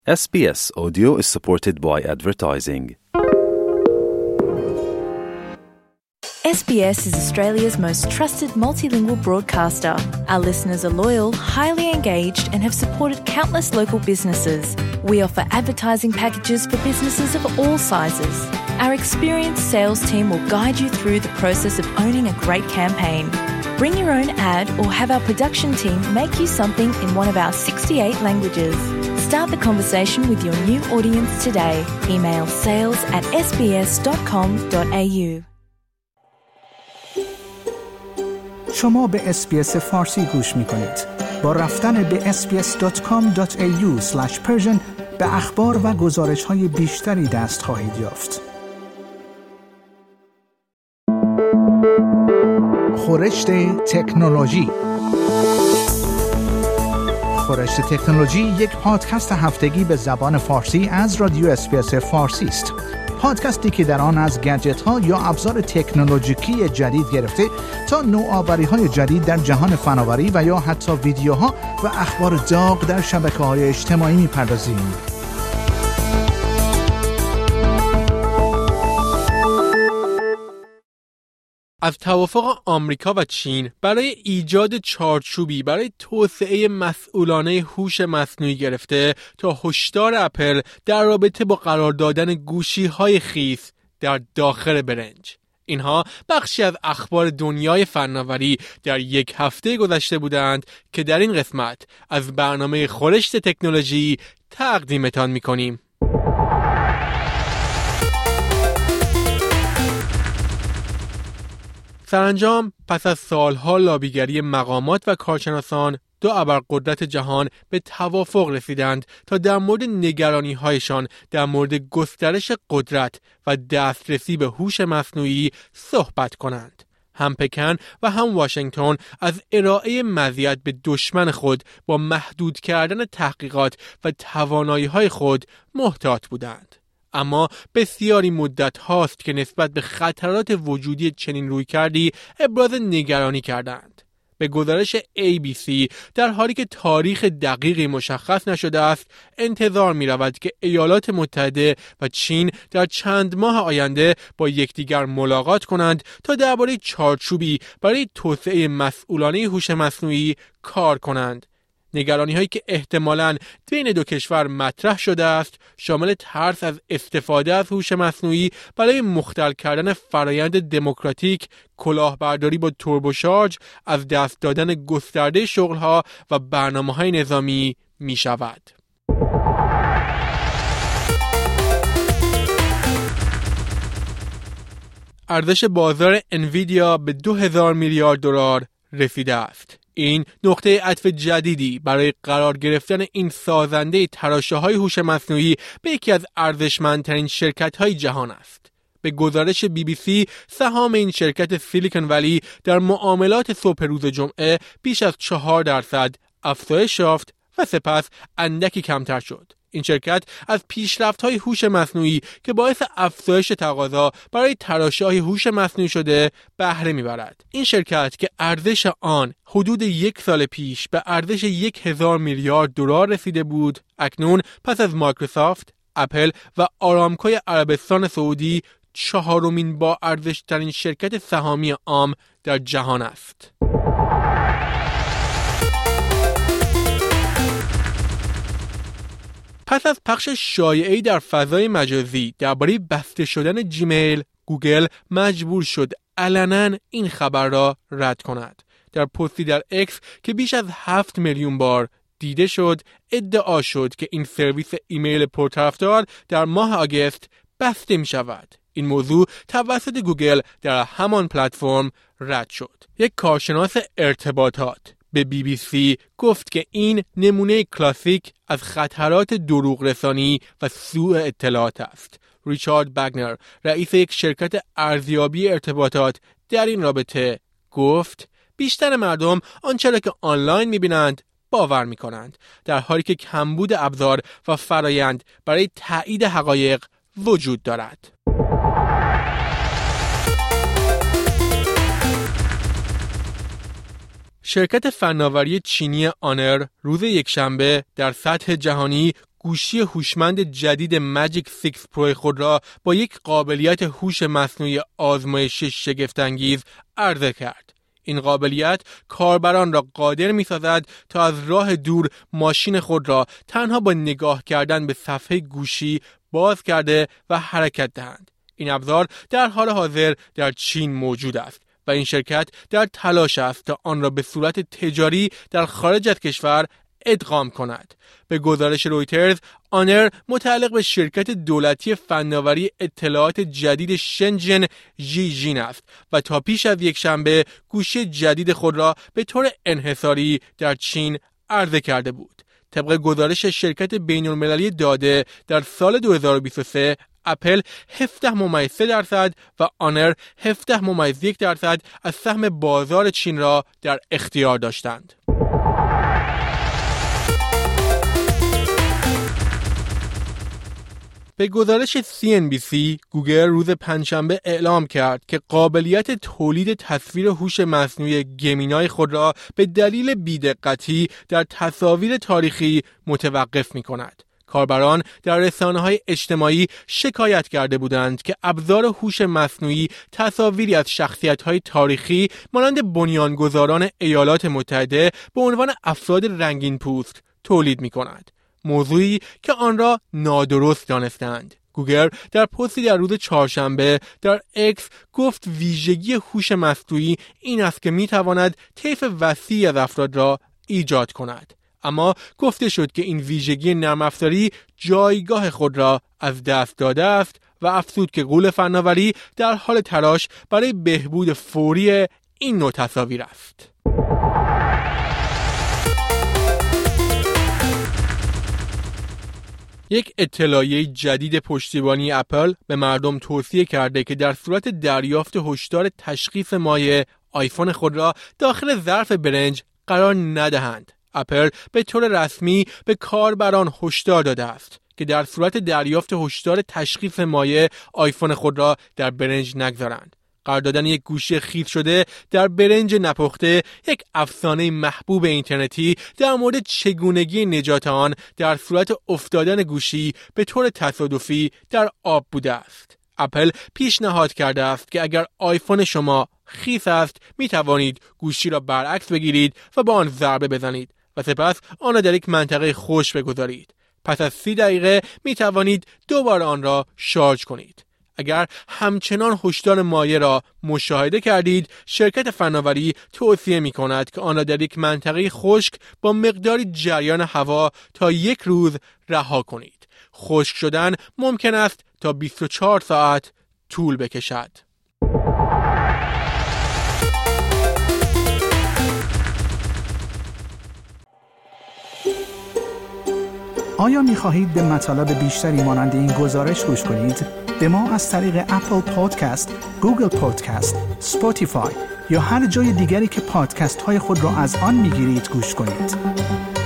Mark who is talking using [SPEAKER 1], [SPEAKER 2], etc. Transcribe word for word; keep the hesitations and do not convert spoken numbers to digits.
[SPEAKER 1] S B S Audio is supported by advertising.
[SPEAKER 2] S B S is Australia's most trusted multilingual broadcaster. Our listeners are loyal, highly engaged, and have supported countless local businesses. We offer advertising packages for businesses of all sizes. Our experienced sales team will guide you through the process of owning a great campaign. Bring your own ad or have our production team make you something in one of our sixty-eight languages. Start the conversation with your new audience today. Email sales at s b s dot com dot a u.
[SPEAKER 3] شما به اس بی اس فارسی گوش می‌کنید. با رفتن به اس بی اس دات کام دات ای یو اسلش پرشن به اخبار و گزارش‌های بیشتری دست خواهید یافت. خورشت تکنولوژی. خورشت تکنولوژی یک پادکست هفتگی به زبان فارسی از رادیو اس بی اس فارسی است. پادکستی که در آن از گجت‌ها یا ابزار تکنولوژیکی جدید گرفته تا نوآوری‌های جدید در جهان فناوری و یا حتی ویدیوها و اخبار داغ در شبکه‌های اجتماعی می‌پردازیم.
[SPEAKER 4] از توافق آمریکا و چین برای ایجاد چارچوبی برای توسعه مسئولانه هوش مصنوعی گرفته تا هشدار اپل در رابطه با قرار دادن گوشی‌های خیس در داخل برنج. اینها بخشی از اخبار دنیای فناوری در یک هفته گذشته بودند که در این قسمت از برنامه خورشت تکنولوژی تقدیمتان می‌کنیم. سرانجام پس از سالها لابیگری مقامات و کارشناسان، دو ابرقدرت جهان به توافق رسیدند تا در مورد نگرانی‌هایشان در مورد گسترش قدرت و دسترسی به هوش مصنوعی صحبت کنند. هم پکن و هم واشنگتن از ارائه مزیت به دشمن خود با محدود کردن تحقیقات و توانایی‌های خود محتاط بودند. اما بسیاری مدت هاست که نسبت به خطرات وجودی چنین رویکردی ابراز نگرانی کردند. به گزارش ای بی سی، در حالی که تاریخ دقیقی مشخص نشده است، انتظار می رود که ایالات متحده و چین در چند ماه آینده با یکدیگر ملاقات کنند تا درباره چارچوبی برای توسعه مسئولانه هوش مصنوعی کار کنند. نگرانی هایی که احتمالاً بین دو کشور مطرح شده است شامل ترس از استفاده از هوش مصنوعی برای مختل کردن فرایند دموکراتیک، کلاهبرداری با توربوشارژ، از دست دادن گسترده شغلها و برنامه‌های نظامی می شود. ارزش بازار انویدیا به دو هزار میلیارد دلار رسیده است. این نقطه عطف جدیدی برای قرار گرفتن این سازنده تراشه‌های هوش مصنوعی به یکی از ارزشمندترین شرکت‌های جهان است. به گزارش بی بی سی، سهام این شرکت سیلیکون ولی در معاملات صبح روز جمعه بیش از چهار درصد افزایش یافت و سپس اندکی کمتر شد. این شرکت از پیشرفت‌های هوش مصنوعی که باعث افزایش تقاضا برای تراشه‌های هوش مصنوعی شده بهره می‌برد. این شرکت که ارزش آن حدود یک سال پیش به ارزش یک هزار میلیارد دلار رسیده بود، اکنون پس از مایکروسافت، اپل و آرامکوی عربستان سعودی چهارمین با ارزش‌ترین شرکت سهامی عام در جهان است. پس از پخش شایعه‌ای در فضای مجازی درباره بسته شدن جیمیل، گوگل مجبور شد علناً این خبر را رد کند. در پستی در اکس که بیش از هفت میلیون بار دیده شد، ادعا شد که این سرویس ایمیل پرطرفدار در ماه آگوست بسته می شود. این موضوع توسط گوگل در همان پلتفرم رد شد. یک کارشناس ارتباطات به بی بی سی گفت که این نمونه کلاسیک از خطرات دروغ رسانی و سوء اطلاعات است. ریچارد بگنر، رئیس یک شرکت ارزیابی ارتباطات، در این رابطه گفت بیشتر مردم آنچه را که آنلاین می‌بینند باور می‌کنند، در حالی که کمبود ابزار و فرایند برای تایید حقایق وجود دارد. شرکت فناوری چینی آنر روز یکشنبه در سطح جهانی گوشی هوشمند جدید ماجیک شش پرو خود را با یک قابلیت هوش مصنوعی آزمایشی شگفت‌انگیز عرضه کرد. این قابلیت کاربران را قادر می‌سازد تا از راه دور ماشین خود را تنها با نگاه کردن به صفحه گوشی باز کرده و حرکت دهند. این ابزار در حال حاضر در چین موجود است و این شرکت در تلاش است تا آن را به صورت تجاری در خارج از کشور ادغام کند. به گزارش رویترز، آنر متعلق به شرکت دولتی فناوری اطلاعات جدید شنجن ژیژین است و تا پیش از یک شنبه گوشی جدید خود را به طور انحصاری در چین عرضه کرده بود. طبق گزارش شرکت بین‌المللی داده، در سال دو هزار و بیست و سه اپل هفده ممیز سه درصد و آنر هفده ممیز یک درصد از سهم بازار چین را در اختیار داشتند. به گزارش سی ان بی سی، گوگل روز پنجشنبه اعلام کرد که قابلیت تولید تصویر هوش مصنوعی گمینای خود را به دلیل بی‌دقتی در تصاویر تاریخی متوقف می‌کند. کاربران در رسانه‌های اجتماعی شکایت کرده بودند که ابزار هوش مصنوعی تصاویری از شخصیت‌های تاریخی مانند بنیانگذاران ایالات متحده به عنوان افراد رنگین پوست تولید می‌کند. موضوعی که آن را نادرست دانستند. گوگل در پستی در روز چهارشنبه در اکس گفت ویژگی هوش مصنوعی این است که می‌تواند طیف وسیعی از افراد را ایجاد کند. اما گفته شد که این ویژگی نرم افزاری جایگاه خود را از دست داده است و افزود که غول فناوری در حال تلاش برای بهبود فوری این نوع تصاویر است. یک اطلاعیه جدید پشتیبانی اپل به مردم توصیه کرده که در صورت دریافت هشدار تشخیص مایع آیفون خود را داخل ظرف برنج قرار ندهند. اپل به طور رسمی به کاربران هشدار داده است که در صورت دریافت هشدار تشخیص مایع آیفون خود را در برنج نگذارند. قرار دادن یک گوشی خیس شده در برنج نپخته یک افسانه محبوب اینترنتی در مورد چگونگی نجات آن در صورت افتادن گوشی به طور تصادفی در آب بوده است. اپل پیشنهاد کرده است که اگر آیفون شما خیس است می توانید گوشی را برعکس بگیرید و با آن ضربه بزنید و سپس آن را در یک منطقه خشک بگذارید. پس از سی دقیقه می توانید دوباره آن را شارژ کنید. اگر همچنان هشدار مایع را مشاهده کردید، شرکت فناوری توصیه می کند که آن را در یک منطقه خشک با مقداری جریان هوا تا یک روز رها کنید. خشک شدن ممکن است تا بیست و چهار ساعت طول بکشد.
[SPEAKER 3] آیا می خواهید به مطالب بیشتری مانند این گزارش گوش کنید؟ به ما از طریق اپل پادکست، گوگل پادکست، اسپاتیفای یا هر جای دیگری که پادکست های خود را از آن می گیرید گوش کنید.